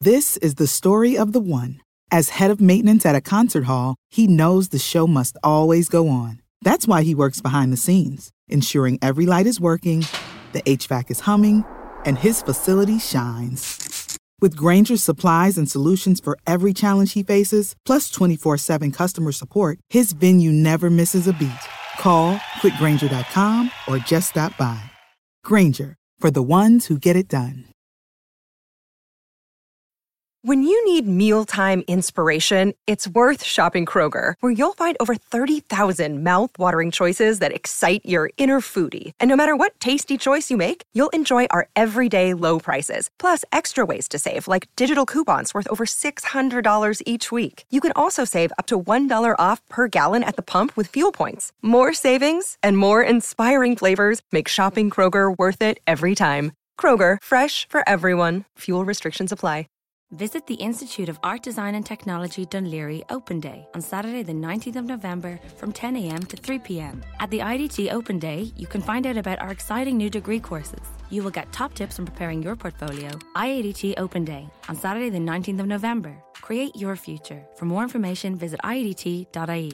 This is the story of the one. As head of maintenance at a concert hall, he knows the show must always go on. That's why he works behind the scenes, ensuring every light is working, the HVAC is humming, and his facility shines. With Grainger's supplies and solutions for every challenge he faces, plus 24/7 customer support, his venue never misses a beat. Call quickgrainger.com or just stop by. Grainger, for the ones who get it done. When you need mealtime inspiration, it's worth shopping Kroger, where you'll find over 30,000 mouth-watering choices that excite your inner foodie. And no matter what tasty choice you make, you'll enjoy our everyday low prices, plus extra ways to save, like digital coupons worth over $600 each week. You can also save up to $1 off per gallon at the pump with fuel points. More savings and more inspiring flavors make shopping Kroger worth it every time. Kroger, fresh for everyone. Fuel restrictions apply. Visit the Institute of Art, Design and Technology Dún Laoghaire Open Day on Saturday the 19th of November from 10 a.m. to 3 p.m. At the IDT Open Day, you can find out about our exciting new degree courses. You will get top tips on preparing your portfolio. IADT Open Day on Saturday the 19th of November. Create your future. For more information, visit iadt.ie.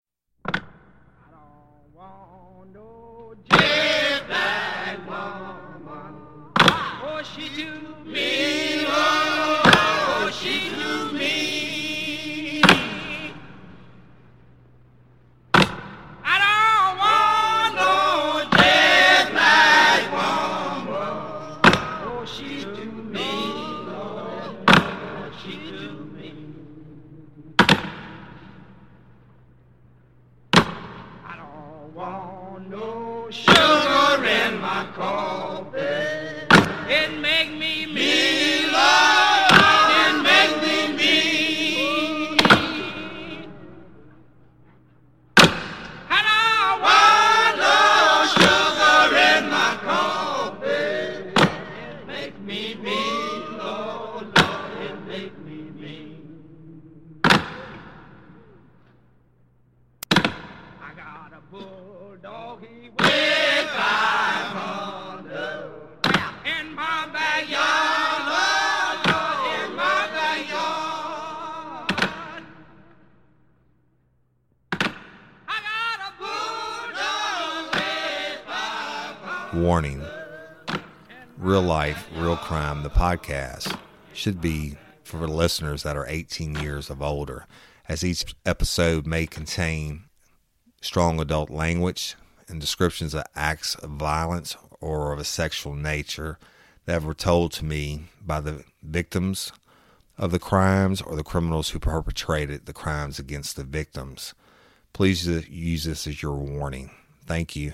Warning. Real Life, Real Crime, the podcast, should be for listeners that are 18 years of older, as each episode may contain strong adult language and descriptions of acts of violence or of a sexual nature that were told to me by the victims of the crimes or the criminals who perpetrated the crimes against the victims. Please use this as your warning. Thank you.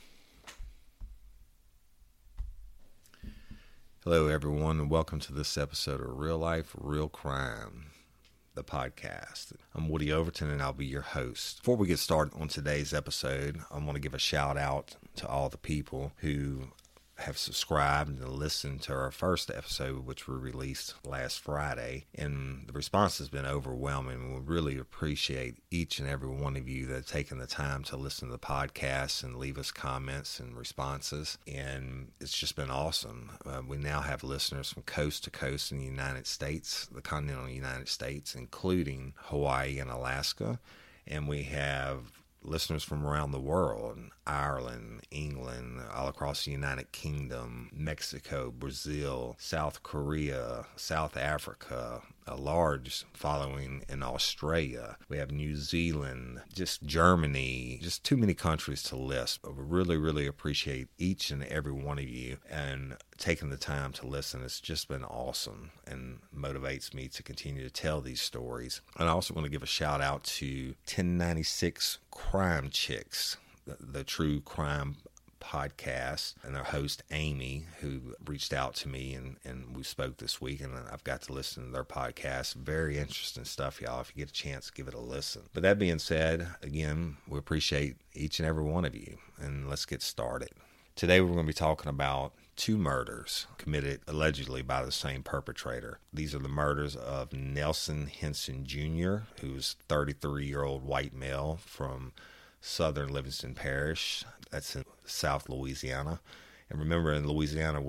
Hello, everyone, and welcome to this episode of Real Life, Real Crime, the podcast. I'm Woody Overton, and I'll be your host. Before we get started on today's episode, I want to give a shout out to all the people who have subscribed and listened to our first episode, which we released last Friday, and the response has been overwhelming. We really appreciate each and every one of you that have taken the time to listen to the podcast and leave us comments and responses, and it's just been awesome. We now have listeners from coast to coast in the United States, the continental United States, including Hawaii and Alaska, and we have listeners from around the world, Ireland, England, all across the United Kingdom, Mexico, Brazil, South Korea, South Africa, a large following in Australia. We have New Zealand, just Germany, just too many countries to list. But we really, really appreciate each and every one of you and taking the time to listen. It's just been awesome and motivates me to continue to tell these stories. And I also want to give a shout out to 1096 Crime Chicks, the true crime podcast, and their host Amy, who reached out to me and we spoke this week, and I've got to listen to their podcast. Very interesting stuff, y'all. If you get a chance, give it a listen. But that being said, again, we appreciate each and every one of you, and let's get started. Today we're going to be talking about two murders committed allegedly by the same perpetrator. These are the murders of Nelson Henson Jr., who's a 33-year-old white male from southern Livingston Parish. That's in South Louisiana. And remember, in Louisiana, we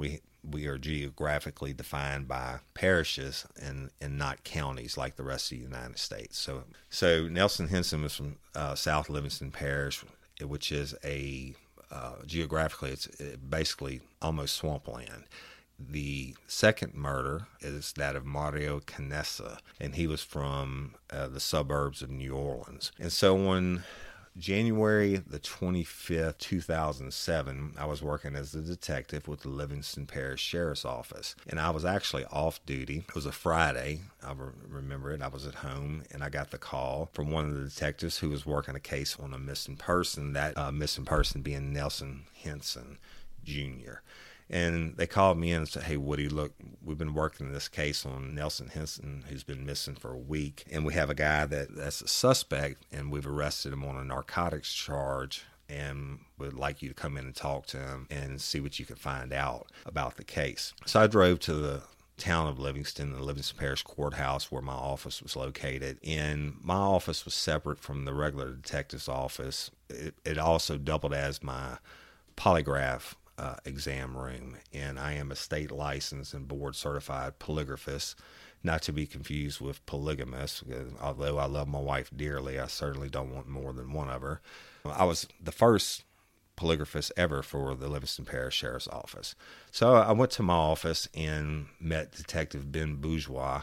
we are geographically defined by parishes and not counties like the rest of the United States. So Nelson Henson was from South Livingston Parish, which is geographically, it's basically almost swampland. The second murder is that of Mario Canessa, and he was from the suburbs of New Orleans. And so on January the 25th, 2007, I was working as a detective with the Livingston Parish Sheriff's Office, and I was actually off duty. It was a Friday. I remember it. I was at home, and I got the call from one of the detectives who was working a case on a missing person, that missing person being Nelson Henson Jr., and they called me in and said, "Hey, Woody, look, we've been working this case on Nelson Henson, who's been missing for a week, and we have a guy that's a suspect, and we've arrested him on a narcotics charge, and would like you to come in and talk to him and see what you can find out about the case." So I drove to the town of Livingston, the Livingston Parish Courthouse, where my office was located, and my office was separate from the regular detective's office. It also doubled as my polygraph exam room, and I am a state licensed and board certified polygraphist, not to be confused with polygamist. Although I love my wife dearly, I certainly don't want more than one of her. I was the first polygraphist ever for the Livingston Parish Sheriff's Office. So I went to my office and met Detective Ben Bourgeois,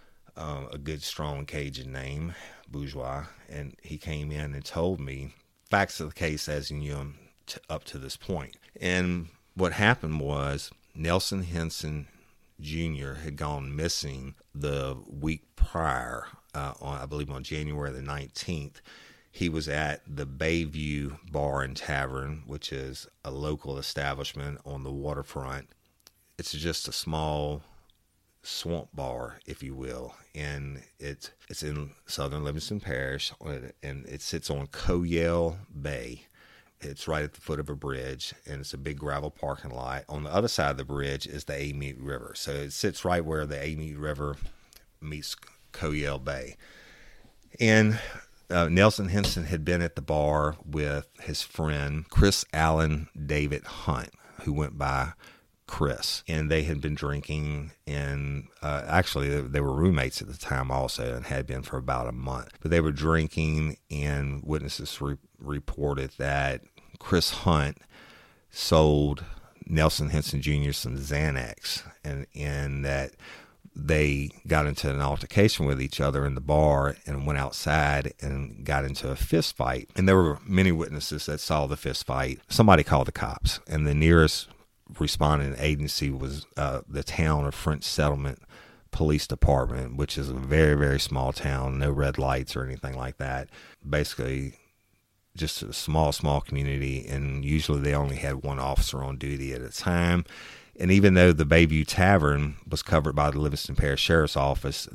a good strong Cajun name, Bourgeois, and he came in and told me facts of the case as you knew them up to this point. And what happened was Nelson Henson Jr. had gone missing the week prior, I believe on January the 19th. He was at the Bayview Bar and Tavern, which is a local establishment on the waterfront. It's just a small swamp bar, if you will, and it's in southern Livingston Parish, and it sits on Coyell Bay. It's right at the foot of a bridge, and it's a big gravel parking lot. On the other side of the bridge is the Amite River. So it sits right where the Amite River meets Coyell Bay. And Nelson Henson had been at the bar with his friend, Chris Allen David Hunt, who went by Chris. And they had been drinking, and actually they were roommates at the time also, and had been for about a month. But they were drinking, and witnesses reported that Chris Hunt sold Nelson Henson Jr. some Xanax, and that they got into an altercation with each other in the bar and went outside and got into a fist fight. And there were many witnesses that saw the fist fight. Somebody called the cops, and the nearest responding agency was the town of French Settlement Police Department, which is a very, very small town, no red lights or anything like that. Basically, just a small community, and usually they only had one officer on duty at a time. And even though the Bayview Tavern was covered by the Livingston Parish Sheriff's Office,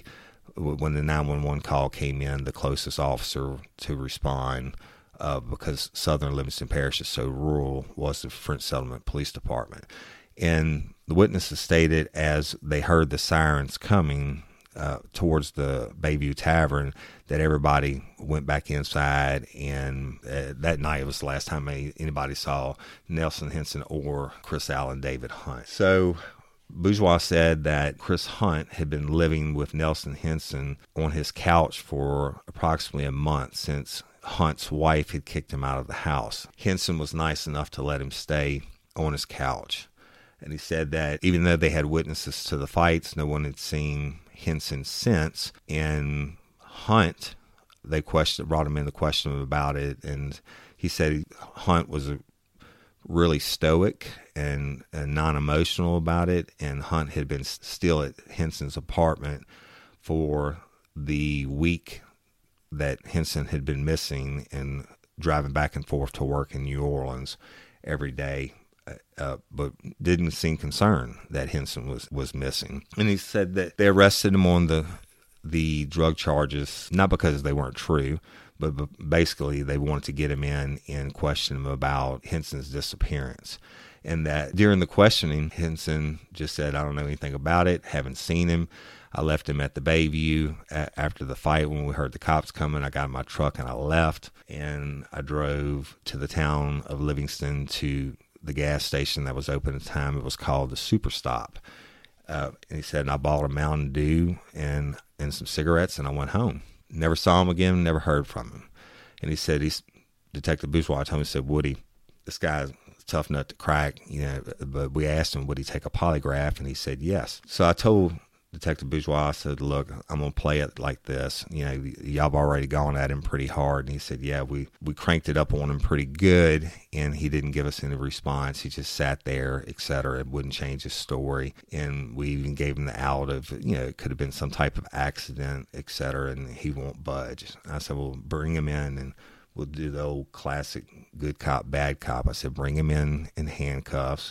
when the 911 call came in, the closest officer to respond, because southern Livingston Parish is so rural, was the French Settlement Police Department. And the witnesses stated as they heard the sirens coming towards the Bayview Tavern that everybody went back inside, and that night was the last time anybody saw Nelson Henson or Chris Allen David Hunt. So Bourgeois said that Chris Hunt had been living with Nelson Henson on his couch for approximately a month since Hunt's wife had kicked him out of the house. Henson was nice enough to let him stay on his couch. And he said that even though they had witnesses to the fights, no one had seen Henson since. And Hunt, they brought him in to question him about it, and he said Hunt was really stoic and non-emotional about it, and Hunt had been still at Henson's apartment for the week that Henson had been missing and driving back and forth to work in New Orleans every day. But didn't seem concerned that Henson was missing. And he said that they arrested him on the drug charges, not because they weren't true, but basically they wanted to get him in and question him about Henson's disappearance. And that during the questioning, Henson just said, "I don't know anything about it, haven't seen him. I left him at the Bayview after the fight. When we heard the cops coming, I got in my truck and I left, and I drove to the town of Livingston to the gas station that was open at the time. It was called the Super Stop. And he said, and I bought a Mountain Dew and some cigarettes, and I went home. Never saw him again, never heard from him. And he said, Detective Bourgeois told me, he said, Woody, this guy's a tough nut to crack, but we asked him, would he take a polygraph? And he said, yes. So I told Detective Bourgeois, I said, look, I'm going to play it like this. Y'all have already gone at him pretty hard. And he said, yeah, we cranked it up on him pretty good, and he didn't give us any response. He just sat there, et cetera, and wouldn't change his story. And we even gave him the out of, it could have been some type of accident, et cetera, and he won't budge. I said, well, bring him in, and we'll do the old classic good cop, bad cop. I said, bring him in handcuffs,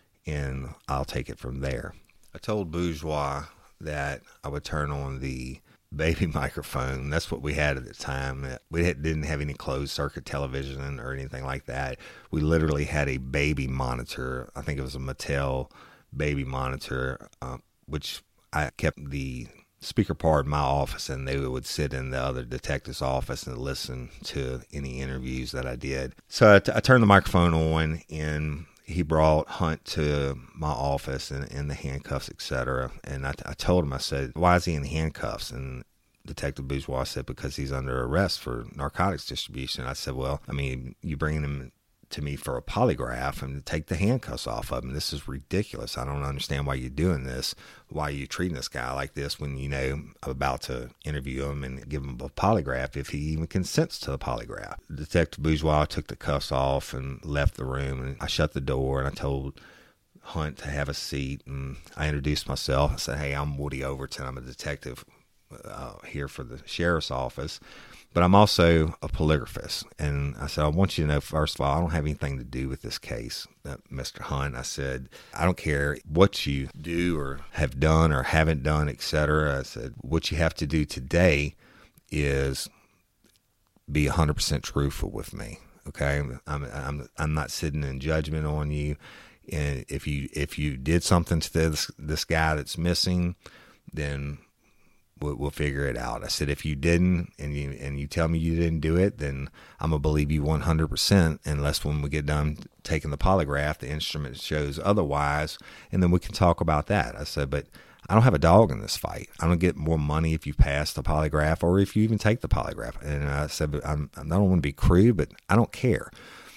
and I'll take it from there. I told Bourgeois that I would turn on the baby microphone. That's what we had at the time. We didn't have any closed circuit television or anything like that. We literally had a baby monitor. I think it was a Mattel baby monitor, which I kept the speaker part in my office, and they would sit in the other detective's office and listen to any interviews that I did. So I turned the microphone on, and he brought Hunt to my office in the handcuffs, et cetera. And I told him, I said, why is he in handcuffs? And Detective Bourgeois said, because he's under arrest for narcotics distribution. I said, well, you bringing him to me for a polygraph and to take the handcuffs off of him. This is ridiculous. I don't understand why you're doing this. Why are you treating this guy like this when I'm about to interview him and give him a polygraph if he even consents to a polygraph? Detective Bourgeois took the cuffs off and left the room, and I shut the door, and I told Hunt to have a seat, and I introduced myself. I said, hey, I'm Woody Overton. I'm a detective here for the sheriff's office, but I'm also a polygraphist. And I said, I want you to know, first of all, I don't have anything to do with this case, Mr. Hunt. I said, I don't care what you do or have done or haven't done, et cetera. I said, what you have to do today is be 100% truthful with me. Okay. I'm not sitting in judgment on you. And if you did something to this guy that's missing, then we'll figure it out. I said, if you didn't, and you tell me you didn't do it, then I'm going to believe you 100%, unless when we get done taking the polygraph, the instrument shows otherwise, and then we can talk about that. I said, but I don't have a dog in this fight. I don't get more money if you pass the polygraph or if you even take the polygraph. And I said, but I don't want to be crude, but I don't care.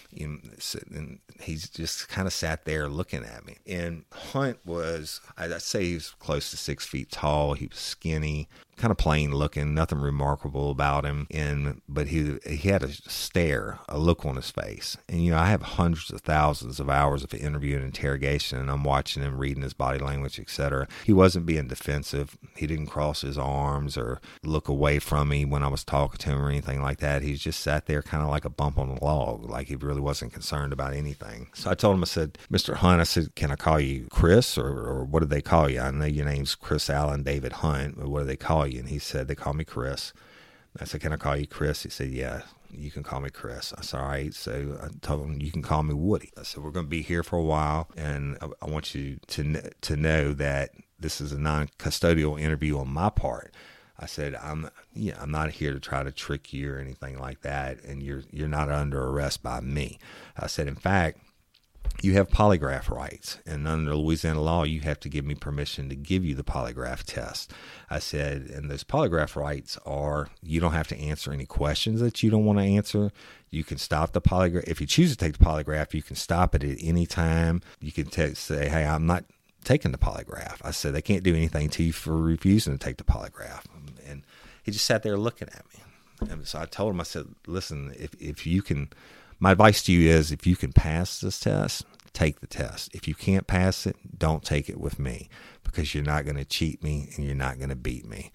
And he's just kind of sat there looking at me. And Hunt was, I'd say he was close to 6 feet tall. He was skinny, kind of plain looking, nothing remarkable about him. But he had a stare, a look on his face. And, I have hundreds of thousands of hours of interview and interrogation, and I'm watching him, reading his body language, et cetera. He wasn't being defensive. He didn't cross his arms or look away from me when I was talking to him or anything like that. He just sat there kind of like a bump on a log, like he really wasn't concerned about anything. So I told him, I said, Mr. Hunt, I said, can I call you Chris, or what do they call you? I know your name's Chris Allen David Hunt, but what do they call you? And he said, they call me Chris. I said, can I call you Chris? He said, yeah, you can call me Chris. I said, all right. So I told him, you can call me Woody. I said, we're going to be here for a while, and I want you to know that this is a non-custodial interview on my part. I said, I'm not here to try to trick you or anything like that, and you're not under arrest by me. I said, in fact, you have polygraph rights, and under Louisiana law, you have to give me permission to give you the polygraph test. I said, and those polygraph rights are, you don't have to answer any questions that you don't want to answer. You can stop the polygraph. If you choose to take the polygraph, you can stop it at any time. You can say, hey, I'm not taking the polygraph. I said, they can't do anything to you for refusing to take the polygraph. And he just sat there looking at me. And so I told him, I said, listen, if you can, my advice to you is, if you can pass this test, take the test. If you can't pass it, don't take it with me, because you're not going to cheat me and you're not going to beat me.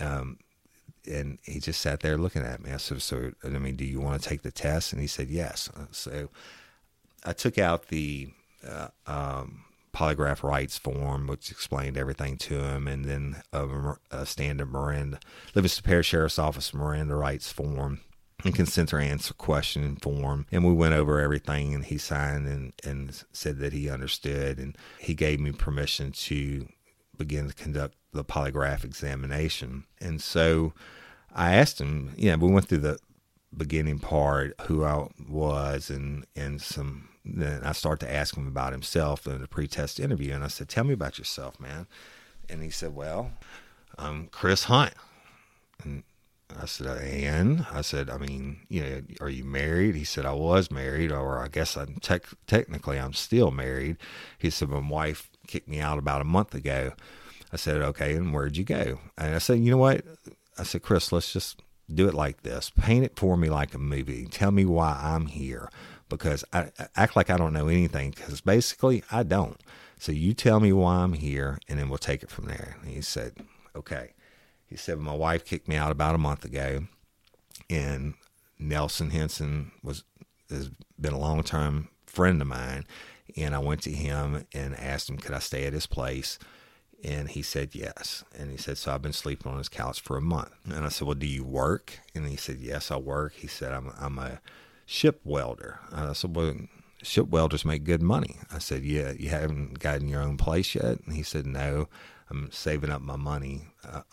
And he just sat there looking at me. I said, so, do you want to take the test? And he said, yes. So I took out the polygraph rights form, which explained everything to him, and then a standard Miranda, Livingston Parish Sheriff's Office Miranda rights form and consent to answer question form. And we went over everything, and he signed and said that he understood, and he gave me permission to begin to conduct the polygraph examination. And so I asked him, we went through the beginning part, who I was, and some then I started to ask him about himself in the pre-test interview. And I said, tell me about yourself, man. And he said, well, I'm Chris Hunt. And I said, I mean, are you married? He said, I was married, or I guess technically I'm still married. He said, my wife kicked me out about a month ago. I said, okay, and where'd you go? And I said, you know what? I said, Chris, let's just do it like this. Paint it for me like a movie. Tell me why I'm here, because I act like I don't know anything, because basically I don't. So you tell me why I'm here, and then we'll take it from there. And he said, okay. He said, my wife kicked me out about a month ago, and Nelson Henson has been a long-term friend of mine, and I went to him and asked him, could I stay at his place? And he said yes. And he said, so I've been sleeping on his couch for a month. And I said, well, do you work? And he said, yes, I work. He said, I'm a ship welder. And I said, well, ship welders make good money. I said, yeah, you haven't gotten your own place yet? And he said, no, I'm saving up my money.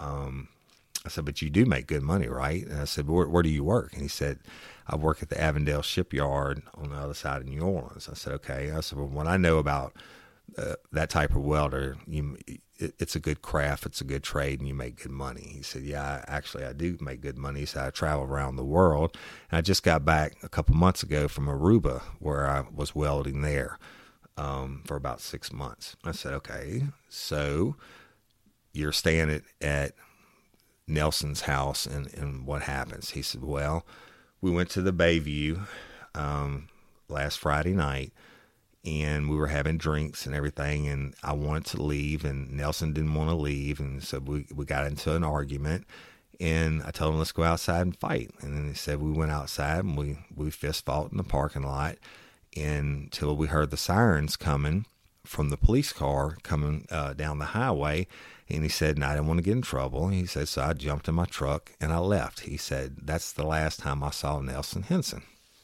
I said, but you do make good money, right? And I said, where do you work? And he said, I work at the Avondale shipyard on the other side of New Orleans. I said, okay. I said, well, what I know about that type of welder, it's a good craft, it's a good trade, and you make good money. He said, yeah, I do make good money. He said, I travel around the world. And I just got back a couple months ago from Aruba, where I was welding there for about 6 months. I said, okay, so you're staying at Nelson's house, and what happens? He said, well, we went to the Bayview last Friday night, and we were having drinks and everything, and I wanted to leave, and Nelson didn't want to leave, and so we got into an argument, and I told him, let's go outside and fight. And then he said, we went outside, and we fist fought in the parking lot until we heard the sirens coming from the police car coming down the highway. And he said, I didn't want to get in trouble. He said, so I jumped in my truck and I left. He said, that's the last time I saw Nelson Henson.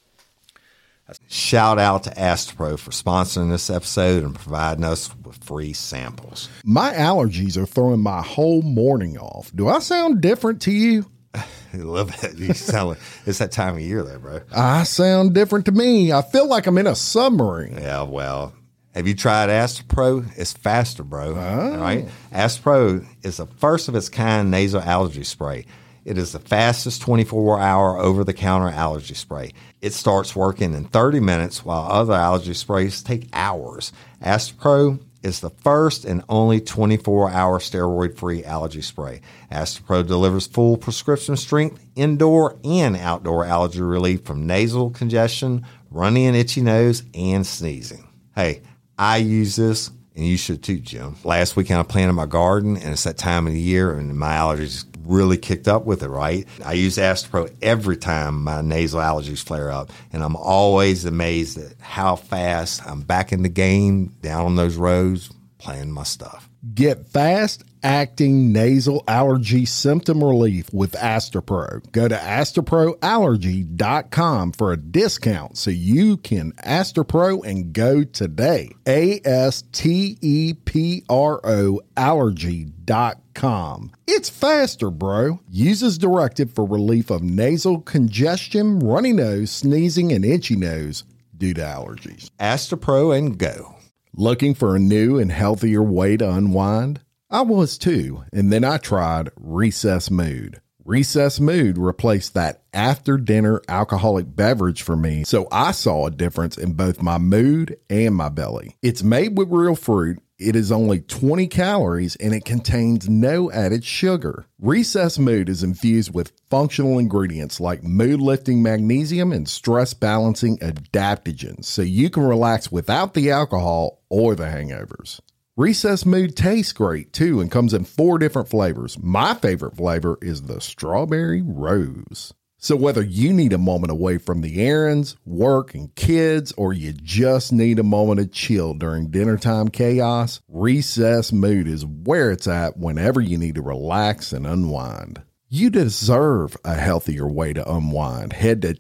Shout out to Astepro for sponsoring this episode and providing us with free samples. My allergies are throwing my whole morning off. Do I sound different to you? A little bit. You sound like it's that time of year there, bro. I sound different to me. I feel like I'm in a submarine. Yeah, well, have you tried Astepro? It's faster, bro. Oh. Right? Astepro is the first of its kind nasal allergy spray. It is the fastest 24-hour over-the-counter allergy spray. It starts working in 30 minutes, while other allergy sprays take hours. Astepro is the first and only 24-hour steroid-free allergy spray. Astepro delivers full prescription strength, indoor and outdoor allergy relief from nasal congestion, runny and itchy nose, and sneezing. Hey, I use this, and you should too, Jim. Last weekend I planted my garden, and it's that time of the year, and my allergies really kicked up with it, right? I use Astepro every time my nasal allergies flare up, and I'm always amazed at how fast I'm back in the game, down on those roads, playing my stuff. Get fast-acting nasal allergy symptom relief with Astepro. Go to AsteproAllergy.com for a discount so you can Astepro and go today. ASTEPRO allergy.com. It's faster, bro. Use as directed for relief of nasal congestion, runny nose, sneezing, and itchy nose due to allergies. Astepro and go. Looking for a new and healthier way to unwind? I was too, and then I tried Recess Mood. Recess Mood replaced that after-dinner alcoholic beverage for me, so I saw a difference in both my mood and my belly. It's made with real fruit. It is only 20 calories and it contains no added sugar. Recess Mood is infused with functional ingredients like mood-lifting magnesium and stress-balancing adaptogens, so you can relax without the alcohol or the hangovers. Recess Mood tastes great too and comes in 4 different flavors. My favorite flavor is the strawberry rose. So whether you need a moment away from the errands, work, and kids, or you just need a moment of chill during dinnertime chaos, Recess Mood is where it's at whenever you need to relax and unwind. You deserve a healthier way to unwind. Head to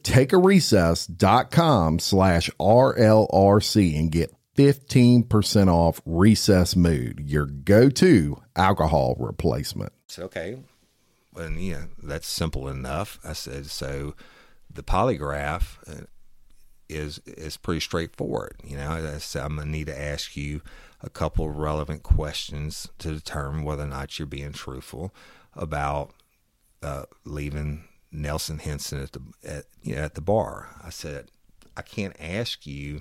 takearecess.com/RLRC and get 15% off Recess Mood, your go-to alcohol replacement. It's okay. And yeah, that's simple enough. I said, so the polygraph is pretty straightforward. You know, I'm going to need to ask you a couple of relevant questions to determine whether or not you're being truthful about leaving Nelson Henson at the bar. I said, I can't ask you,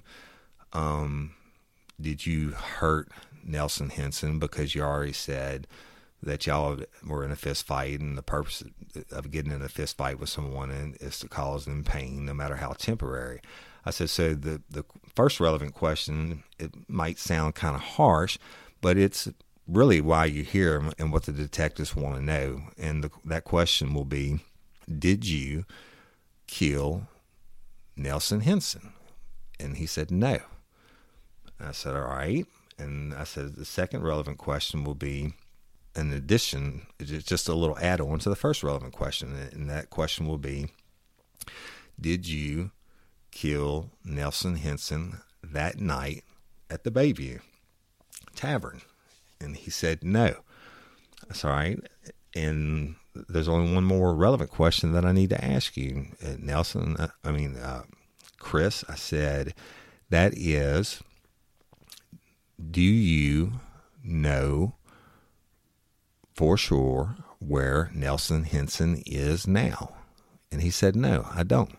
did you hurt Nelson Henson, because you already said that y'all were in a fist fight, and the purpose of getting in a fist fight with someone is to cause them pain, no matter how temporary. I said, so the first relevant question, it might sound kind of harsh, but it's really why you're here and what the detectives want to know. And that question will be, did you kill Nelson Henson? And he said, no. I said, all right. And I said, the second relevant question will be, in addition, it's just a little add-on to the first relevant question. And that question will be, did you kill Nelson Henson that night at the Bayview Tavern? And he said, no. That's all right. And there's only one more relevant question that I need to ask you, Chris. I said, that is, do you know for sure where Nelson Henson is now? And he said, no, I don't.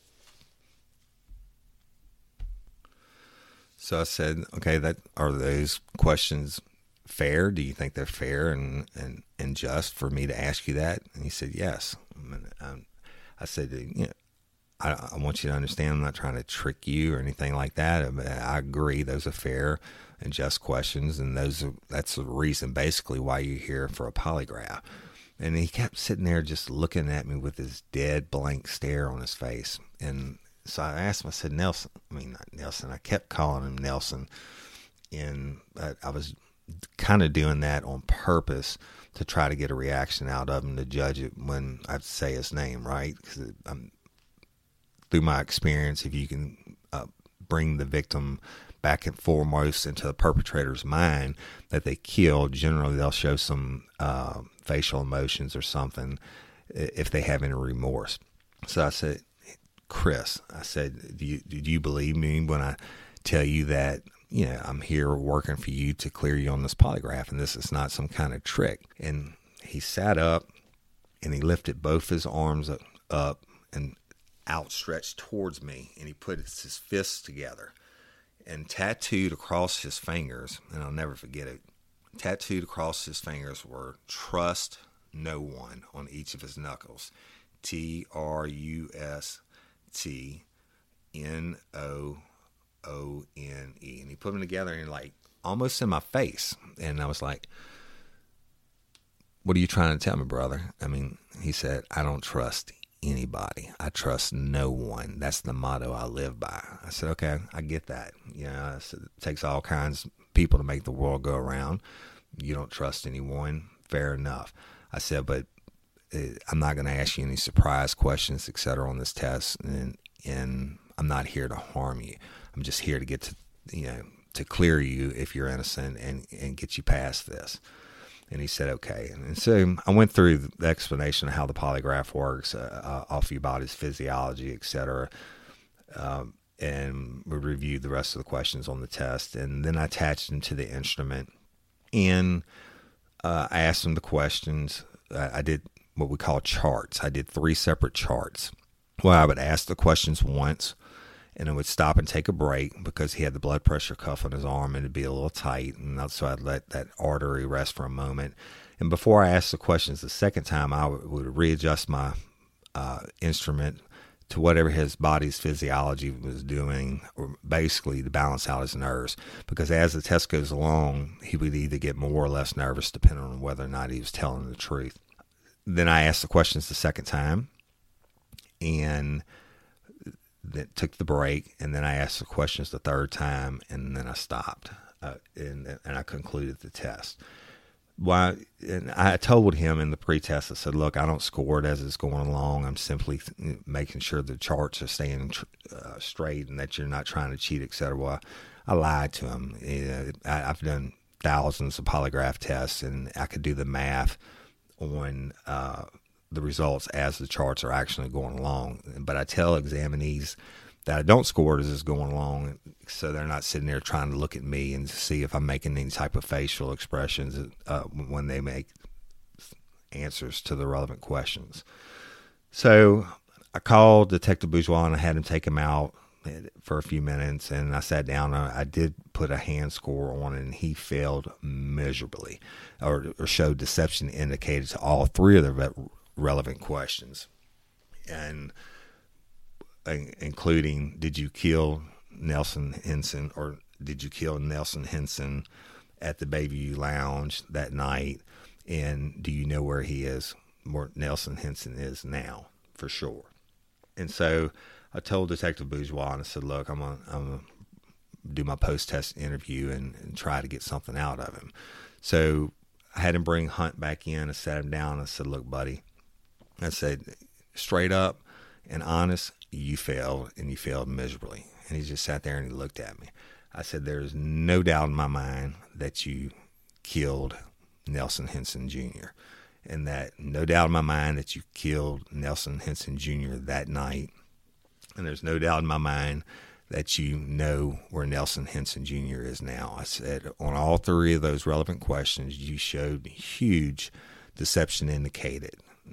So I said, okay, are those questions fair? Do you think they're fair and just for me to ask you that? And he said, yes. I said, I want you to understand, I'm not trying to trick you or anything like that. I agree, those are fair and just questions, and that's the reason basically why you're here for a polygraph. And he kept sitting there just looking at me with this dead blank stare on his face. And so I asked him, I said, not Nelson. I kept calling him Nelson. And I was kind of doing that on purpose to try to get a reaction out of him to judge it when I say his name, right? Because through my experience, if you can bring the victim back and foremost into the perpetrator's mind that they killed, generally they'll show some facial emotions or something if they have any remorse. So I said, Chris, I said, do you believe me when I tell you that, I'm here working for you to clear you on this polygraph, and this is not some kind of trick? And he sat up and he lifted both his arms up and outstretched towards me, and he put his fists together, and tattooed across his fingers, and I'll never forget it, tattooed across his fingers were "Trust No One" on each of his knuckles. TRUSTNOONE. And he put them together and almost in my face. And I was like, what are you trying to tell me, brother? He said, I don't trust anybody. I trust no one. That's the motto I live by. I said, okay, I get that. I said, it takes all kinds of people to make the world go around. You don't trust anyone. Fair enough. I said, but I'm not going to ask you any surprise questions, etc. on this test. And I'm not here to harm you. I'm just here to get to, to clear you if you're innocent and get you past this. And he said, okay. And so I went through the explanation of how the polygraph works, off your body's physiology, et cetera. And we reviewed the rest of the questions on the test. And then I attached them to the instrument. And I asked him the questions. I did what we call charts. I did 3 separate charts. Well, I would ask the questions once, and I would stop and take a break because he had the blood pressure cuff on his arm and it'd be a little tight. And so I'd let that artery rest for a moment. And before I asked the questions the second time, I would readjust my instrument to whatever his body's physiology was doing, or basically to balance out his nerves. Because as the test goes along, he would either get more or less nervous depending on whether or not he was telling the truth. Then I asked the questions the second time, and that took the break, and then I asked the questions the third time, and then I stopped, and I concluded the test. Why? And I told him in the pretest, I said, look, I don't score it as it's going along. I'm simply making sure the charts are staying straight and that you're not trying to cheat, et cetera. Well, I lied to him. I've done thousands of polygraph tests, and I could do the math on the results as the charts are actually going along. But I tell examinees that I don't score as it's going along, so they're not sitting there trying to look at me and see if I'm making any type of facial expressions when they make answers to the relevant questions. So I called Detective Bourgeois and I had him take him out for a few minutes, and I sat down. I did put a hand score on it, and he failed miserably, or showed deception indicated to all three of the relevant questions, and including, did you kill Nelson Henson, or did you kill Nelson Henson at the Bayview Lounge that night, and do you know where Nelson Henson is now for sure? And so I told Detective Bourgeois, and I said, look, I'm gonna do my post-test interview and try to get something out of him. So I had him bring Hunt back in. I sat him down. I said, look, buddy, I said, straight up and honest, you failed, and you failed miserably. And he just sat there and he looked at me. I said, there's no doubt in my mind that you killed Nelson Henson Jr., and that no doubt in my mind that you killed Nelson Henson Jr. that night. And there's no doubt in my mind that you know where Nelson Henson Jr. is now. I said, on all three of those relevant questions, you showed huge deception indicated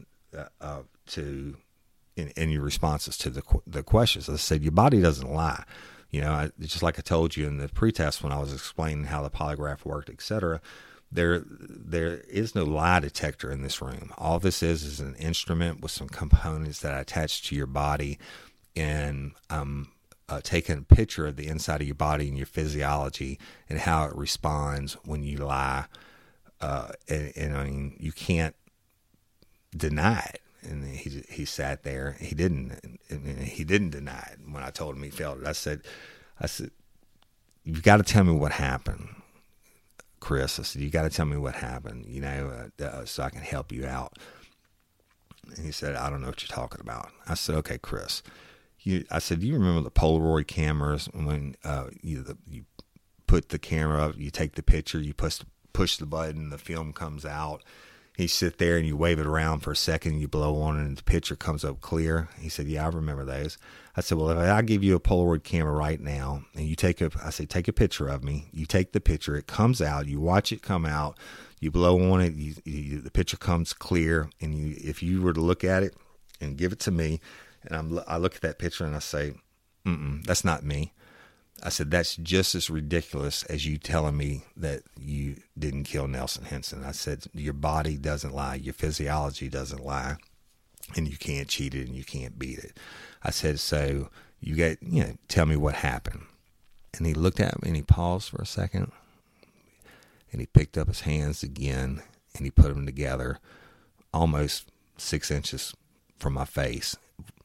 in your responses to the questions. I said, your body doesn't lie. You know, just like I told you in the pretest when I was explaining how the polygraph worked, etc. There is no lie detector in this room. All this is an instrument with some components that I attach to your body, and I'm taking a picture of the inside of your body and your physiology and how it responds when you lie. And I mean, you can't deny it. And he sat there. He didn't deny it when I told him he failed it. I said, you've got to tell me what happened, Chris. I said, you got to tell me what happened, so I can help you out. And he said, I don't know what you're talking about. I said, okay, Chris. I said, do you remember the Polaroid cameras when you put the camera up, you take the picture, you push the button, the film comes out. You sit there and you wave it around for a second, you blow on it, and the picture comes up clear. He said, yeah, I remember those. I said, well, if I give you a Polaroid camera right now, and you take a picture of me, you take the picture, it comes out, you watch it come out, you blow on it, the picture comes clear, and if you were to look at it and give it to me, and I look at that picture and I say, that's not me. I said, that's just as ridiculous as you telling me that you didn't kill Nelson Henson. I said, your body doesn't lie, your physiology doesn't lie, and you can't cheat it and you can't beat it. I said, so tell me what happened. And he looked at me and he paused for a second, and he picked up his hands again and he put them together almost 6 inches from my face,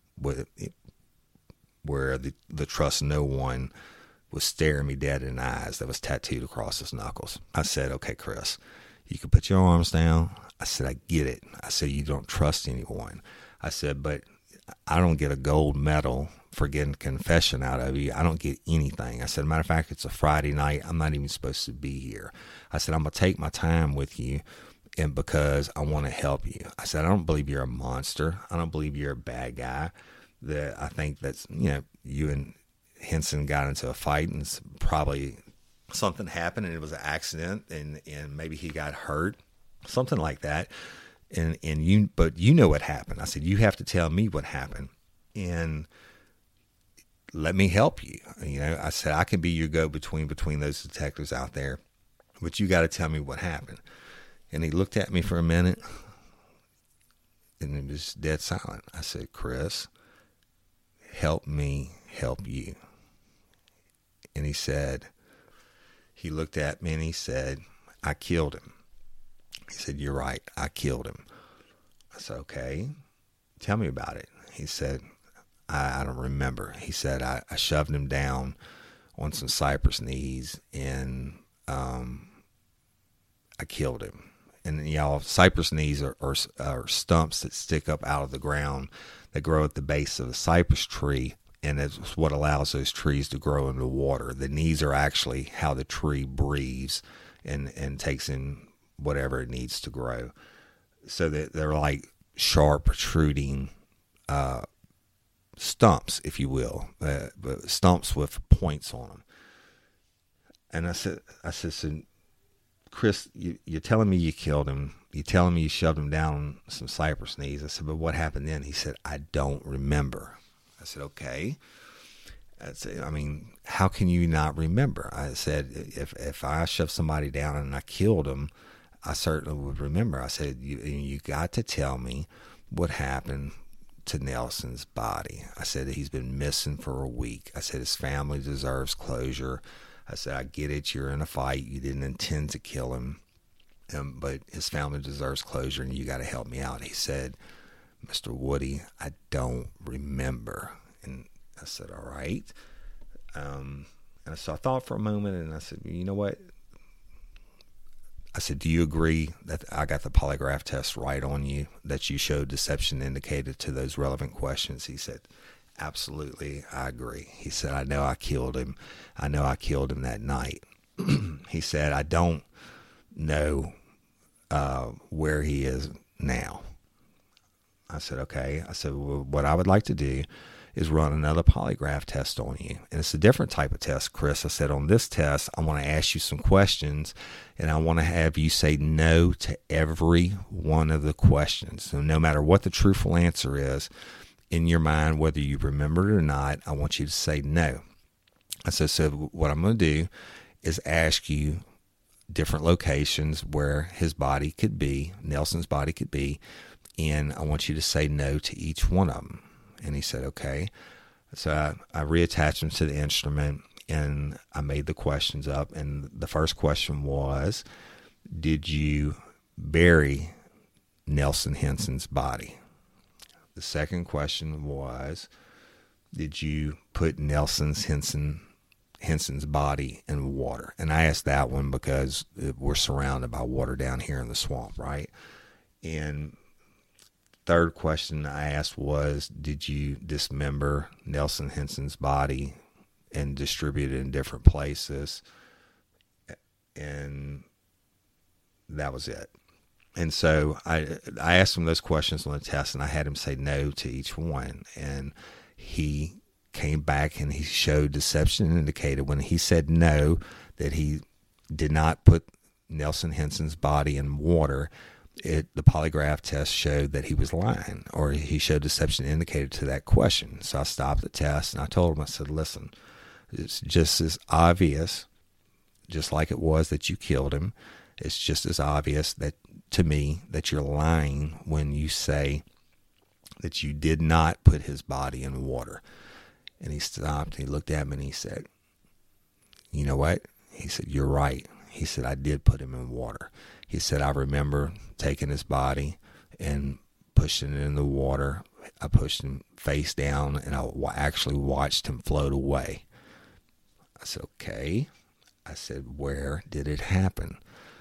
where the trust no one was staring me dead in the eyes that was tattooed across his knuckles. I said, okay, Chris, you can put your arms down. I said, I get it. I said, you don't trust anyone. I said, but I don't get a gold medal for getting confession out of you. I don't get anything. I said, matter of fact, it's a Friday night. I'm not even supposed to be here. I said, I'm going to take my time with you, and because I want to help you. I said, I don't believe you're a monster. I don't believe you're a bad guy. I think that's, you and Henson got into a fight, and probably something happened and it was an accident, and maybe he got hurt, something like that. But you know what happened. I said, you have to tell me what happened and let me help you. I said, I can be your go-between between those detectives out there, but you got to tell me what happened. And he looked at me for a minute and it was dead silent. I said, Chris, help me help you. And he looked at me and he said, I killed him. He said, you're right, I killed him. I said, okay, tell me about it. He said, I don't remember. He said, I shoved him down on some cypress knees and I killed him. And cypress knees are stumps that stick up out of the ground that grow at the base of a cypress tree, and it's what allows those trees to grow in the water. The knees are actually how the tree breathes and takes in whatever it needs to grow. So that they're like sharp, protruding stumps, if you will, stumps with points on them. And I said, so, Chris, you're telling me you killed him. You're telling me you shoved him down some cypress knees. I said, but what happened then? He said, I don't remember. I said, okay. I said, I mean, how can you not remember? I said, if I shoved somebody down and I killed him, I certainly would remember. I said, you got to tell me what happened to Nelson's body. I said, he's been missing for a week. I said, his family deserves closure. I said, I get it. You're in a fight. You didn't intend to kill him. But his family deserves closure, and you got to help me out. He said, Mr. Woody, I don't remember. And I said, all right. And so I thought for a moment, and I said, you know what? I said, do you agree that I got the polygraph test right on you, that you showed deception indicated to those relevant questions? He said, absolutely, I agree. He said, I know I killed him. I know I killed him that night. He said, I don't know where he is now. I said, okay. I said, well, what I would like to do is run another polygraph test on you. And it's a different type of test, Chris. I said, on this test, I want to ask you some questions, and I want to have you say no to every one of the questions. So no matter what the truthful answer is, in your mind, whether you remember it or not, I want you to say no. I said, so what I'm going to do is ask you different locations where his body could be, Nelson's body could be, and I want you to say no to each one of them. And he said, okay. So I reattached him to the instrument, and I made the questions up. And the first question was, did you bury Nelson Henson's body? The second question was, did you put Nelson Henson's body in water? And I asked that one because we're surrounded by water down here in the swamp, right? And third question I asked was, did you dismember Nelson Henson's body and distribute it in different places? And that was it. And so I asked him those questions on the test, and I had him say no to each one. And he came back and he showed deception indicated when he said no, that he did not put Nelson Henson's body in water. The polygraph test showed that he was lying, or he showed deception indicated to that question. So I stopped the test, and I told him, I said, listen, it's just as obvious, just like it was that you killed him, it's just as obvious that to me that you're lying when you say that you did not put his body in water. And he stopped, and he looked at me, and he said, you know what? He said, you're right. He said, I did put him in water. He said, I remember taking his body and pushing it in the water. I pushed him face down, and I actually watched him float away. I said, okay. I said, where did it happen?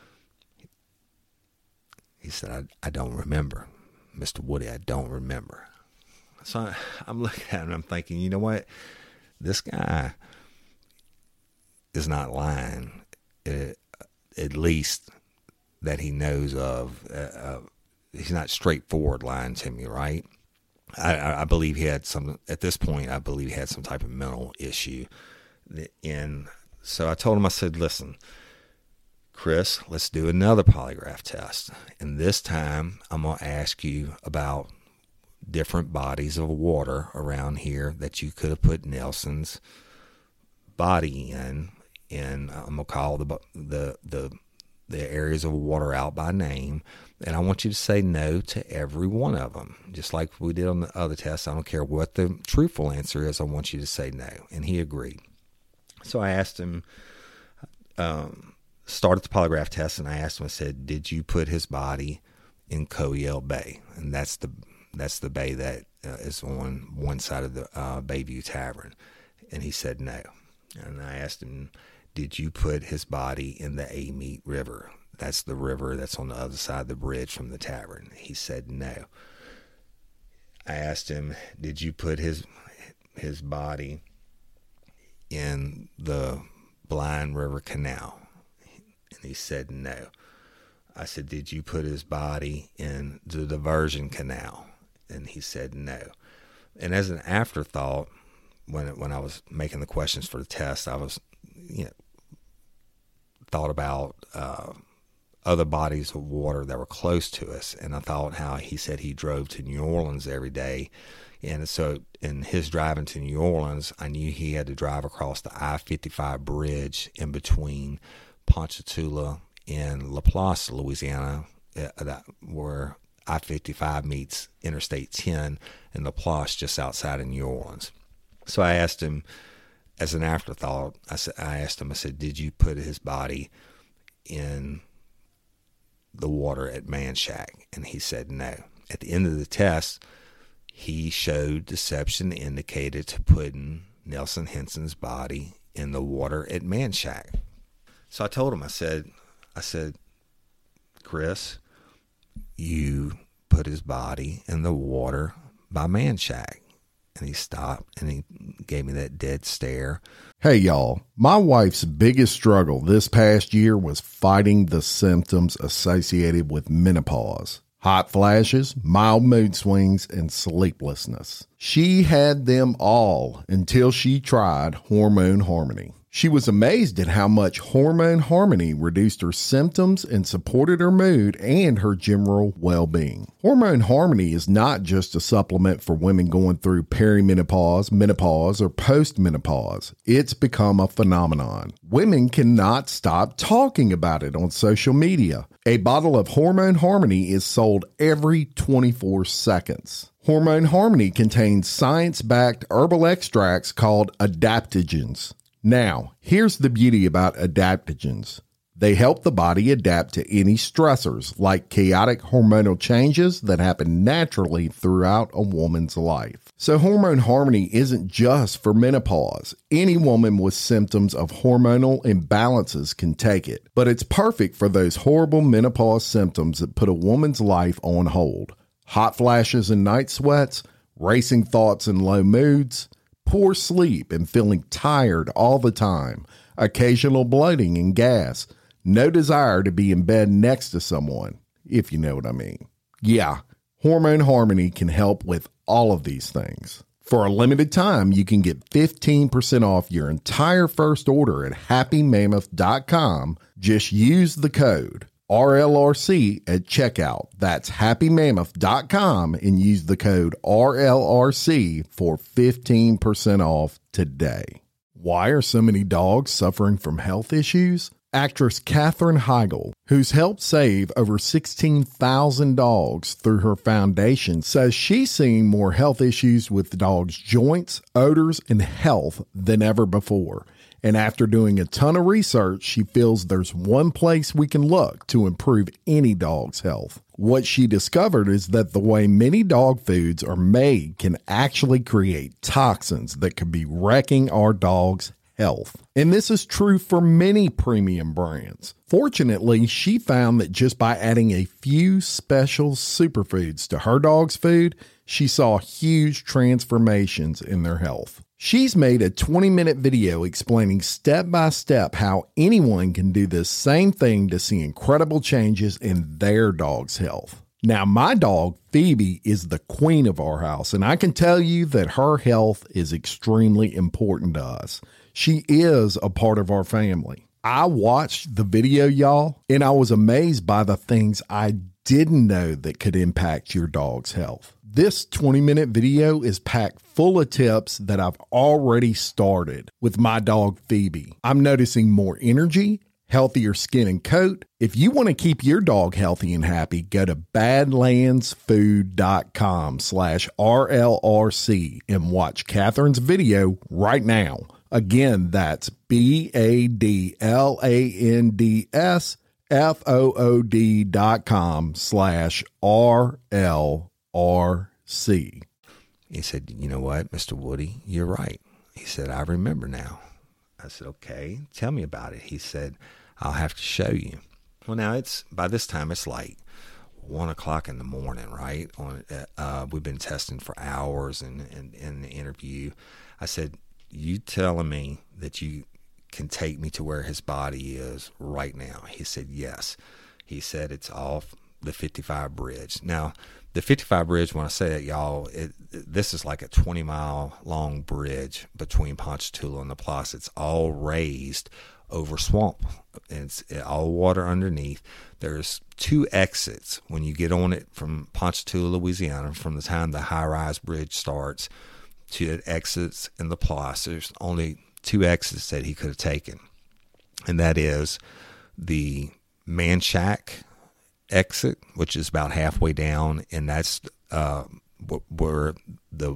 He said, I don't remember. Mr. Woody, I don't remember. So I'm looking at him, and I'm thinking, you know what? This guy is not lying, at least that he knows of. He's not straightforward lying to me, right? I believe he had some, at this point, I believe he had some type of mental issue. And so I told him, I said, listen, Chris, let's do another polygraph test. And this time I'm going to ask you about different bodies of water around here that you could have put Nelson's body in. And I'm going to call the areas of water out by name. And I want you to say no to every one of them. Just like we did on the other test. I don't care what the truthful answer is. I want you to say no. And he agreed. So I asked him, started the polygraph test, and I asked him, I said, did you put his body in Coyell Bay? And that's the bay that is on one side of the Bayview Tavern. And he said no. And I asked him, did you put his body in the Amite River? That's the river that's on the other side of the bridge from the tavern. He said no. I asked him, did you put his body in the Blind River Canal? And he said no. I said, did you put his body in the Diversion Canal? And he said no. And as an afterthought, when I was making the questions for the test, I was, thought about other bodies of water that were close to us. And I thought how he said he drove to New Orleans every day. And so in his driving to New Orleans, I knew he had to drive across the I-55 bridge in between Ponchatoula and Laplace, Louisiana, where I-55 meets Interstate 10 in Laplace, just outside of New Orleans. So I asked him, as an afterthought, I said, did you put his body in the water at Man Shack? And he said no. At the end of the test, he showed deception indicated to putting Nelson Henson's body in the water at Man Shack. So I told him, I said, Chris, you put his body in the water by Man Shack. And he stopped and he gave me that dead stare. Hey, y'all. My wife's biggest struggle this past year was fighting the symptoms associated with menopause. Hot flashes, mild mood swings, and sleeplessness. She had them all until she tried Hormone Harmony. She was amazed at how much Hormone Harmony reduced her symptoms and supported her mood and her general well-being. Hormone Harmony is not just a supplement for women going through perimenopause, menopause, or postmenopause. It's become a phenomenon. Women cannot stop talking about it on social media. A bottle of Hormone Harmony is sold every 24 seconds. Hormone Harmony contains science-backed herbal extracts called adaptogens. Now, here's the beauty about adaptogens. They help the body adapt to any stressors, like chaotic hormonal changes that happen naturally throughout a woman's life. So Hormone Harmony isn't just for menopause. Any woman with symptoms of hormonal imbalances can take it, but it's perfect for those horrible menopause symptoms that put a woman's life on hold. Hot flashes and night sweats, racing thoughts and low moods, poor sleep and feeling tired all the time, occasional bloating and gas, no desire to be in bed next to someone, if you know what I mean. Yeah, Hormone Harmony can help with all of these things. For a limited time, you can get 15% off your entire first order at happymammoth.com. Just use the code RLRC at checkout. That's happymammoth.com and use the code RLRC for 15% off today. Why are so many dogs suffering from health issues? Actress Katherine Heigl, who's helped save over 16,000 dogs through her foundation, says she's seeing more health issues with dogs' joints, odors, and health than ever before. And after doing a ton of research, she feels there's one place we can look to improve any dog's health. What she discovered is that the way many dog foods are made can actually create toxins that could be wrecking our dog's health. And this is true for many premium brands. Fortunately, she found that just by adding a few special superfoods to her dog's food, she saw huge transformations in their health. She's made a 20-minute video explaining step-by-step how anyone can do this same thing to see incredible changes in their dog's health. Now, my dog, Phoebe, is the queen of our house, and I can tell you that her health is extremely important to us. She is a part of our family. I watched the video, y'all, and I was amazed by the things I didn't know that could impact your dog's health. This 20-minute video is packed full of tips that I've already started with my dog Phoebe. I'm noticing more energy, healthier skin and coat. If you want to keep your dog healthy and happy, go to badlandsfood.com/RLRC and watch Katherine's video right now. Again, that's badlandsfood.com/RLRC. He said, you know what, Mr. Woody, you're right. He said, I remember now. I said, okay, tell me about it. He said, I'll have to show you. Well, now by this time it's like 1 o'clock in the morning, right? We've been testing for hours and in the interview. I said, you telling me that you can take me to where his body is right now? He said, yes. He said, it's all the 55 bridge. Now, the 55 bridge, when I say that, y'all, this is like a 20-mile long bridge between Ponchatoula and Laplace. It's all raised over swamp. It's all water underneath. There's 2 exits when you get on it from Ponchatoula, Louisiana, from the time the high-rise bridge starts to it exits in Laplace. There's only 2 exits that he could have taken, and that is the Manchac exit, which is about halfway down, and that's where the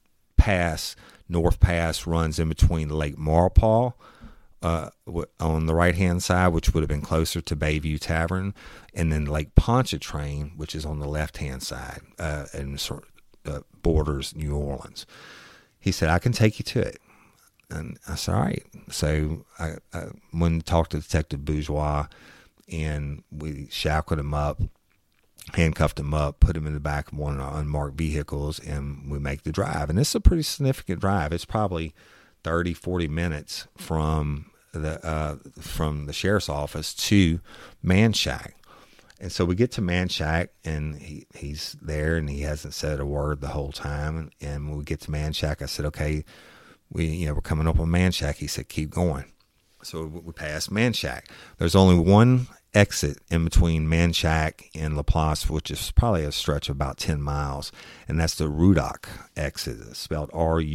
North Pass runs in between Lake Maurepas on the right-hand side, which would have been closer to Bayview Tavern, and then Lake Pontchartrain, which is on the left-hand side and borders New Orleans. He said, I can take you to it. And I said, all right. So I went and talked to Detective Bourgeois, and we shackled him up, handcuffed him up, put him in the back of one of our unmarked vehicles, and we make the drive. And it's a pretty significant drive. It's probably 30, 40 minutes from the sheriff's office to Manchac. And so we get to Manchac, and he's there, and he hasn't said a word the whole time. And when we get to Manchac, I said, okay, we're coming up on Manchac. He said, keep going. So we passed Manchac. There's only one exit in between Manchac and Laplace, which is probably a stretch of about 10 miles, and that's the Rudock exit. It's spelled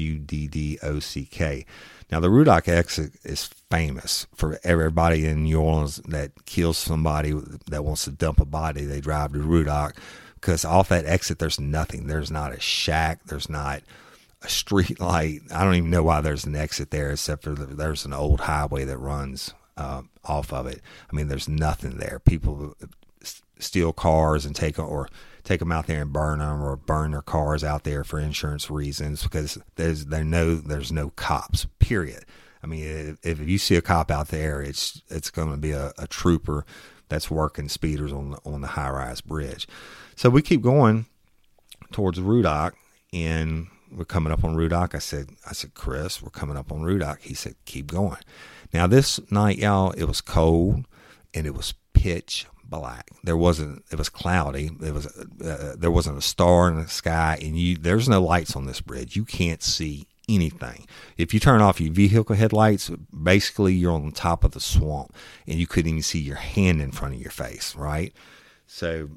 Ruddock. Now, the Rudock exit is famous for everybody in New Orleans that kills somebody that wants to dump a body. They drive to Rudock, because off that exit, there's nothing. There's not a shack. There's not a street light. I don't even know why there's an exit there, except for there's an old highway that runs off of it. I mean, there's nothing there. People steal cars and take them out there and burn them, or burn their cars out there for insurance reasons, because there's no cops, period. I mean, if you see a cop out there, it's going to be a trooper that's working speeders on the high-rise bridge. So we keep going towards Rudock, and we're coming up on Rudock. I said, Chris, we're coming up on Rudock. He said, keep going. Now, this night, y'all, it was cold, and it was pitch black. It was cloudy. There wasn't a star in the sky, and there's no lights on this bridge. You can't see anything. If you turn off your vehicle headlights, basically you're on top of the swamp, and you couldn't even see your hand in front of your face, right? So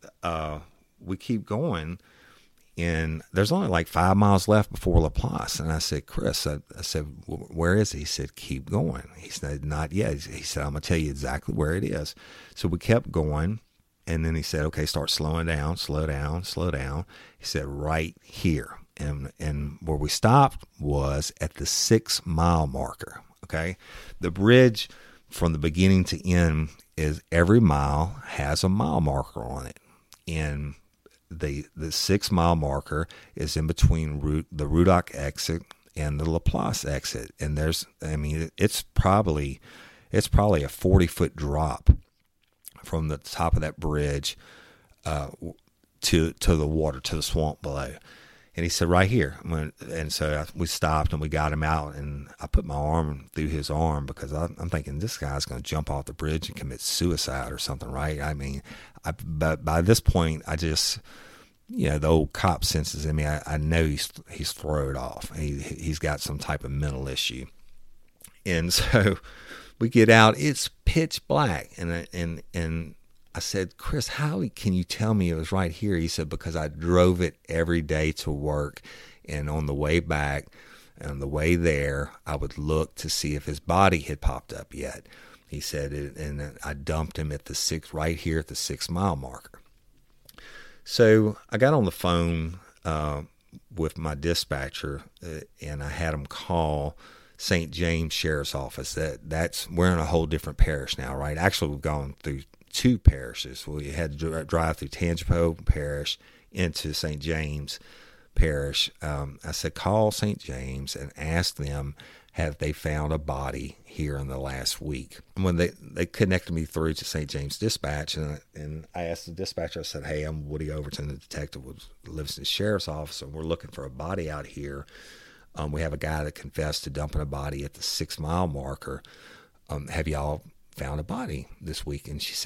we keep going, and there's only like 5 miles left before Laplace. And I said, Chris, I said, where is it? He said, keep going. He said, not yet. He said, I'm going to tell you exactly where it is. So we kept going. And then he said, okay, start slowing down, slow down, slow down. He said, right here. And where we stopped was at the 6 mile marker. Okay. The bridge from the beginning to end is every mile has a mile marker on it. And the 6 mile marker is in between the Rudock exit and the Laplace exit. And it's probably a 40-foot drop from the top of that bridge to the water, to the swamp below. And he said, right here. And so we stopped, and we got him out, and I put my arm through his arm, because I'm thinking this guy's going to jump off the bridge and commit suicide or something, right? I mean, but by this point, I just, the old cop senses in me. I know he's thrown off. He's got some type of mental issue. And so we get out. It's pitch black, and I said, Chris, how can you tell me it was right here? He said, because I drove it every day to work, and on the way back and on the way there, I would look to see if his body had popped up yet. He said, and I dumped him right here at the 6 mile marker. So I got on the phone with my dispatcher, and I had him call St. James Sheriff's Office. We're in a whole different parish now, right? Actually, we've gone through 2 parishes. We had to drive through Tangipahoa Parish into St. James Parish. I said, call St. James and ask them, have they found a body here in the last week? And when they connected me through to St. James Dispatch, and I asked the dispatcher, I said, hey, I'm Woody Overton, the detective who lives in the sheriff's office, and we're looking for a body out here. We have a guy that confessed to dumping a body at the 6 mile marker. Have y'all found a body this week? And she said,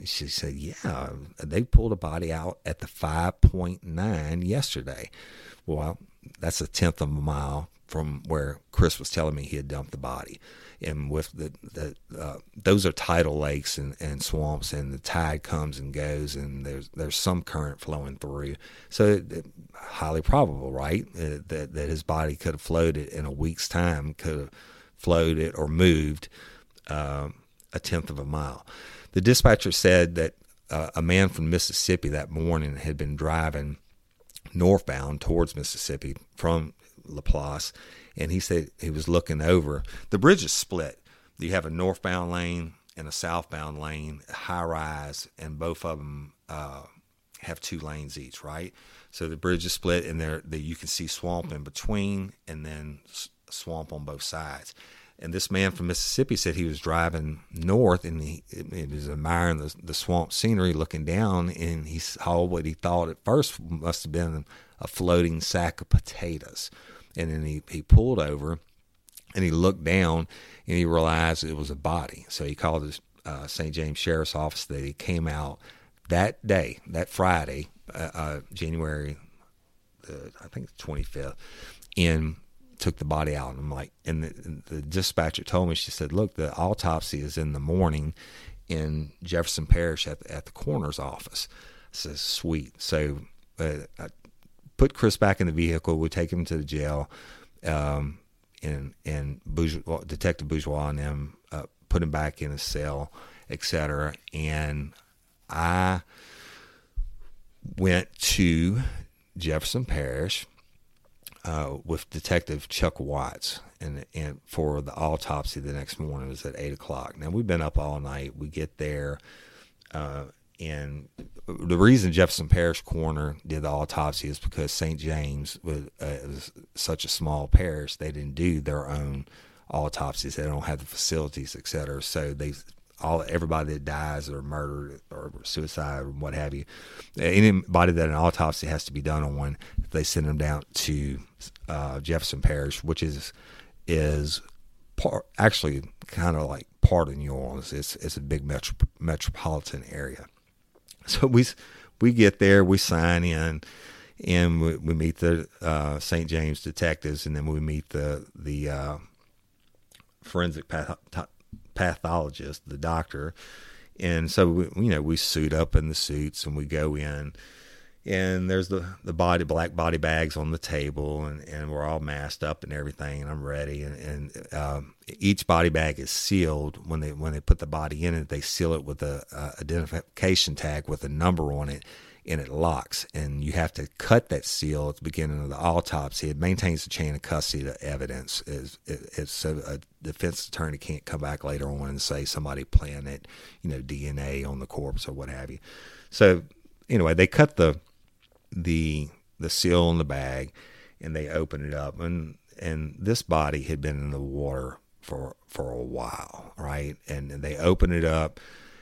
she said, yeah, they pulled a body out at the 5.9 yesterday. Well, that's a tenth of a mile from where Chris was telling me he had dumped the body. And with those are tidal lakes and swamps, and the tide comes and goes, and there's some current flowing through. So highly probable, right, that his body could have floated in a week's time, could have floated or moved a tenth of a mile. The dispatcher said that a man from Mississippi that morning had been driving northbound towards Mississippi from Laplace, and he said he was looking over. The bridge is split. You have a northbound lane and a southbound lane, high rise, and both of them have 2 lanes each, right? So the bridge is split, and there you can see swamp in between, and then swamp on both sides. And this man from Mississippi said he was driving north, and he was admiring the swamp scenery, looking down, and he saw what he thought at first must have been a floating sack of potatoes. And then he pulled over, and he looked down, and he realized it was a body. So he called his St. James Sheriff's Office. They came out that day, that Friday, January, I think the 25th, and took the body out. And I'm like, and the dispatcher told me, she said, look, the autopsy is in the morning in Jefferson Parish at the coroner's office. I said, sweet. So I put Chris back in the vehicle. We take him to the jail, and Detective Bourgeois and them put him back in a cell, etc. And I went to Jefferson Parish with Detective Chuck Watts, and for the autopsy the next morning. It was at 8:00. Now, we've been up all night. We get there, and the reason Jefferson Parish coroner did the autopsy is because St. James was such a small parish. They didn't do their own autopsies. They don't have the facilities, et cetera. So everybody that dies or murdered or suicide or what have you, anybody that an autopsy has to be done on, they send them down to Jefferson Parish, which is actually kind of like part of New Orleans. It's a big metropolitan area. So we get there, we sign in, and we meet the St. James detectives, and then we meet the forensic pathologist, the doctor. And so we suit up in the suits, and we go in, and there's the black body bags on the table, and we're all masked up and everything, and I'm ready, and each body bag is sealed. When they put the body in it, they seal it with a identification tag with a number on it, and it locks, and you have to cut that seal at the beginning of the autopsy. It maintains the chain of custody of evidence. It's so a defense attorney can't come back later on and say somebody planted, DNA on the corpse or what have you. So anyway, they cut the seal on the bag, and they open it up, and this body had been in the water for a while, right? And they open it up,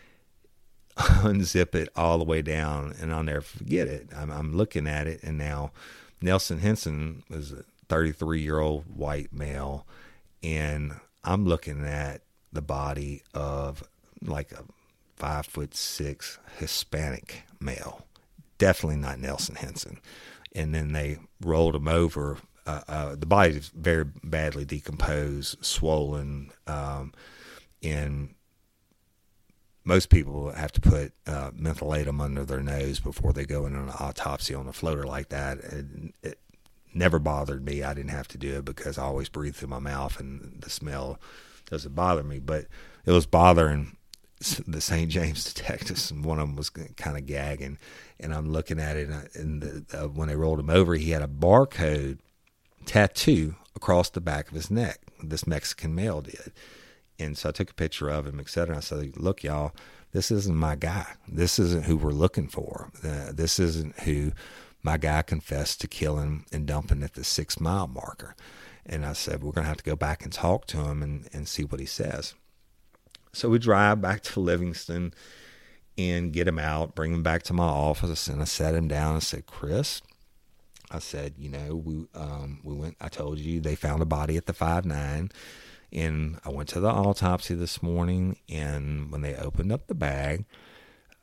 unzip it all the way down, and I'll never forget it. I'm looking at it, and now Nelson Henson was a 33-year-old white male, and I'm looking at the body of like a 5'6" Hispanic male. Definitely not Nelson Henson. And then they rolled him over. The body is very badly decomposed, swollen, and most people have to put mentholatum under their nose before they go in on an autopsy on a floater like that. It never bothered me. I didn't have to do it because I always breathe through my mouth, and the smell doesn't bother me. But it was bothering the St. James detectives, and one of them was kind of gagging. And I'm looking at it, and when they rolled him over, he had a barcode tattoo across the back of his neck. This Mexican male did. And so I took a picture of him, et cetera. I said, look, y'all, this isn't my guy. This isn't who we're looking for. This isn't who my guy confessed to killing and dumping at the 6 mile marker. And I said, we're going to have to go back and talk to him and see what he says. So we drive back to Livingston and get him out, bring him back to my office. And I sat him down and said, Chris, I said, we went, I told you they found a body at the 5'9". And I went to the autopsy this morning, and when they opened up the bag,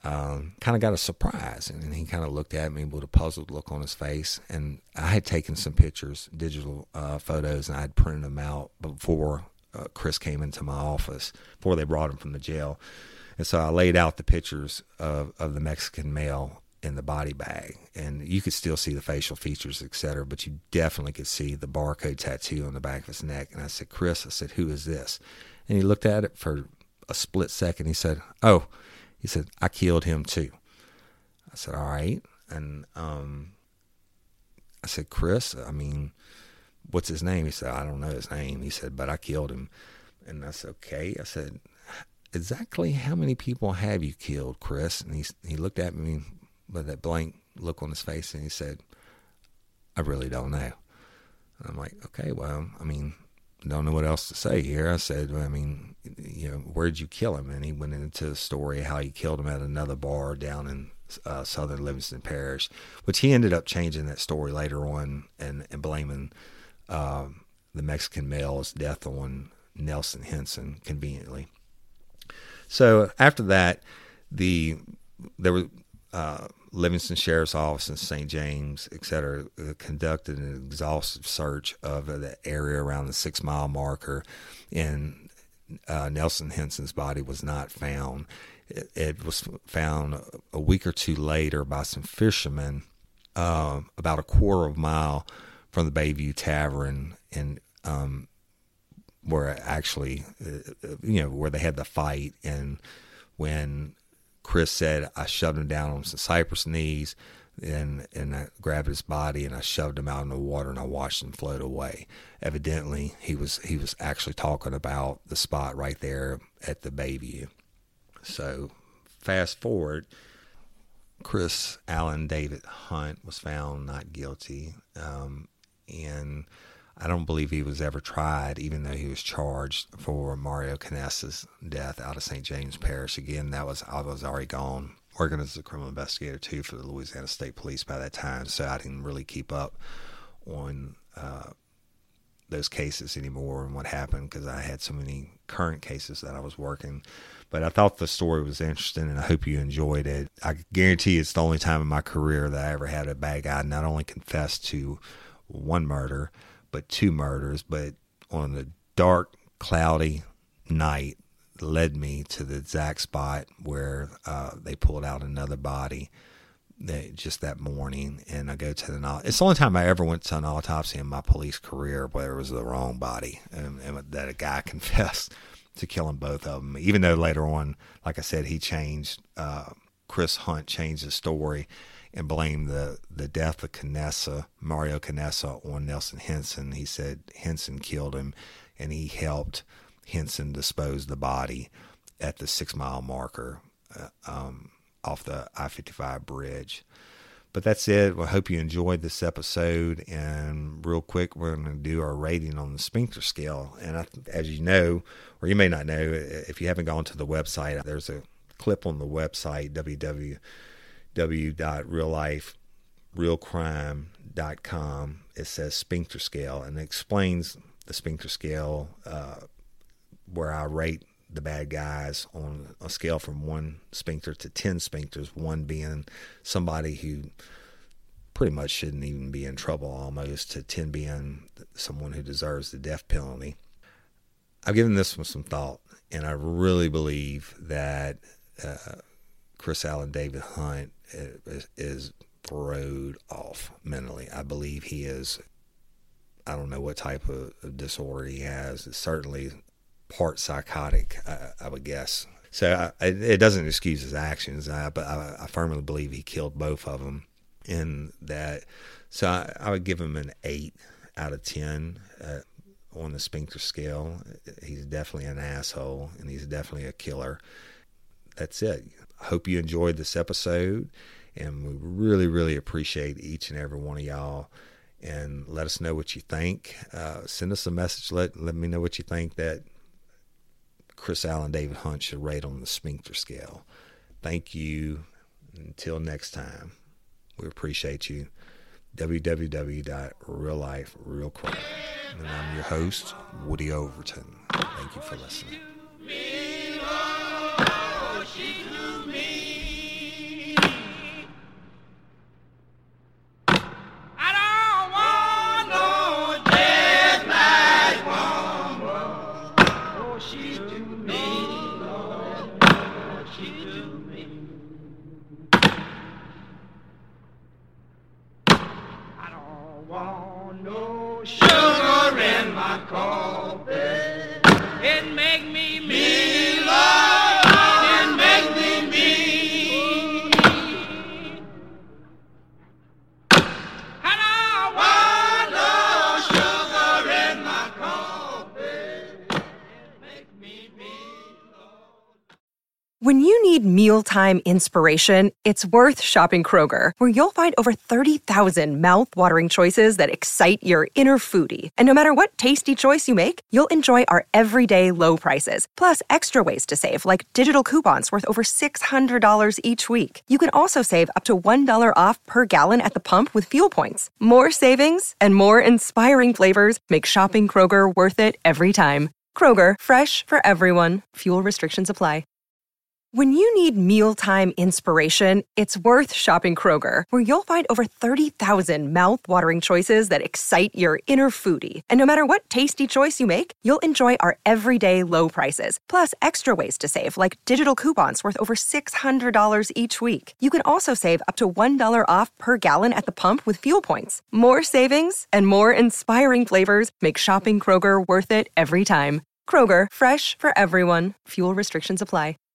kind of got a surprise, and he kind of looked at me with a puzzled look on his face. And I had taken some pictures, digital photos, and I had printed them out before Chris came into my office, before they brought him from the jail. And so I laid out the pictures of the Mexican male in the body bag, and you could still see the facial features, etc., but you definitely could see the barcode tattoo on the back of his neck. And I said, Chris, I said, who is this? And he looked at it for a split second. He said, oh, he said, I killed him too. I said, all right. And I said, Chris, I mean, what's his name? He said, I don't know his name. He said, but I killed him. And I said, okay. I said, exactly how many people have you killed, Chris? And he looked at me with that blank look on his face, and he said, I really don't know. And I'm like, okay, well, I mean, don't know what else to say here. I said, well, I mean, you know, where'd you kill him? And he went into the story how he killed him at another bar down in southern Livingston Parish, which he ended up changing that story later on and blaming the Mexican male's death on Nelson Henson, conveniently. So after that, there was Livingston Sheriff's Office in St. James, et cetera, conducted an exhaustive search of the area around the 6 mile marker, and Nelson Henson's body was not found. It was found a week or two later by some fishermen about a quarter of a mile from the Bayview Tavern, and where actually, where they had the fight. And when Chris said, I shoved him down on some cypress knees, and I grabbed his body and I shoved him out in the water and I watched him float away. Evidently, he was actually talking about the spot right there at the Bayview. So fast forward, Chris Allen David Hunt was found not guilty, and I don't believe he was ever tried, even though he was charged for Mario Canesa's death out of St. James Parish. Again, I was already gone, working as a criminal investigator too for the Louisiana State Police by that time, so I didn't really keep up on those cases anymore and what happened, because I had so many current cases that I was working. But I thought the story was interesting, and I hope you enjoyed it. I guarantee it's the only time in my career that I ever had a bad guy not only confess to one murder, but 2 murders, but on a dark, cloudy night led me to the exact spot where they pulled out another body just that morning. And I go to it's the only time I ever went to an autopsy in my police career where it was the wrong body, and that a guy confessed to killing both of them, even though later on, like I said, he changed, Chris Hunt changed his story and blamed the death of Mario Canesa, on Nelson Henson. He said Henson killed him, and he helped Henson dispose the body at the 6 mile marker off the I-55 bridge. But that's it. Well, I hope you enjoyed this episode. And real quick, we're going to do our rating on the Sphincter scale. And as you know, or you may not know, if you haven't gone to the website, there's a clip on the website, www.realliferealcrime.com. It says Sphincter scale, and it explains the Sphincter scale, where I rate the bad guys on a scale from 1 sphincter to 10 sphincters, 1 being somebody who pretty much shouldn't even be in trouble almost, to 10 being someone who deserves the death penalty. I've given this one some thought, and I really believe that Chris Allen David Hunt is throwed off mentally. I believe he is, I don't know what type of disorder he has. It's certainly part psychotic, I would guess. So it doesn't excuse his actions, but I firmly believe he killed both of them. In that, so I would give him an 8 out of 10 on the Sphincter scale. He's definitely an asshole, and he's definitely a killer. That's it. I hope you enjoyed this episode, and we really, really appreciate each and every one of y'all. And let us know what you think. Send us a message. Let me know what you think that Chris Allen David Hunt should rate on the Sphincter scale. Thank you. Until next time, we appreciate you. www.realliferealcrime. And I'm your host, Woody Overton. Thank you for listening. want no sugar in my coffee. It make me mean, Lord. It make me mean. And I want no sugar in my coffee. It make me mean, Lord. When you need mealtime inspiration, it's worth shopping Kroger, where you'll find over 30,000 mouth-watering choices that excite your inner foodie. And no matter what tasty choice you make, you'll enjoy our everyday low prices, plus extra ways to save, like digital coupons worth over $600 each week. You can also save up to $1 off per gallon at the pump with fuel points. More savings and more inspiring flavors make shopping Kroger worth it every time. Kroger, fresh for everyone. Fuel restrictions apply. When you need mealtime inspiration, it's worth shopping Kroger, where you'll find over 30,000 mouth-watering choices that excite your inner foodie. And no matter what tasty choice you make, you'll enjoy our everyday low prices, plus extra ways to save, like digital coupons worth over $600 each week. You can also save up to $1 off per gallon at the pump with fuel points. More savings and more inspiring flavors make shopping Kroger worth it every time. Kroger, fresh for everyone. Fuel restrictions apply.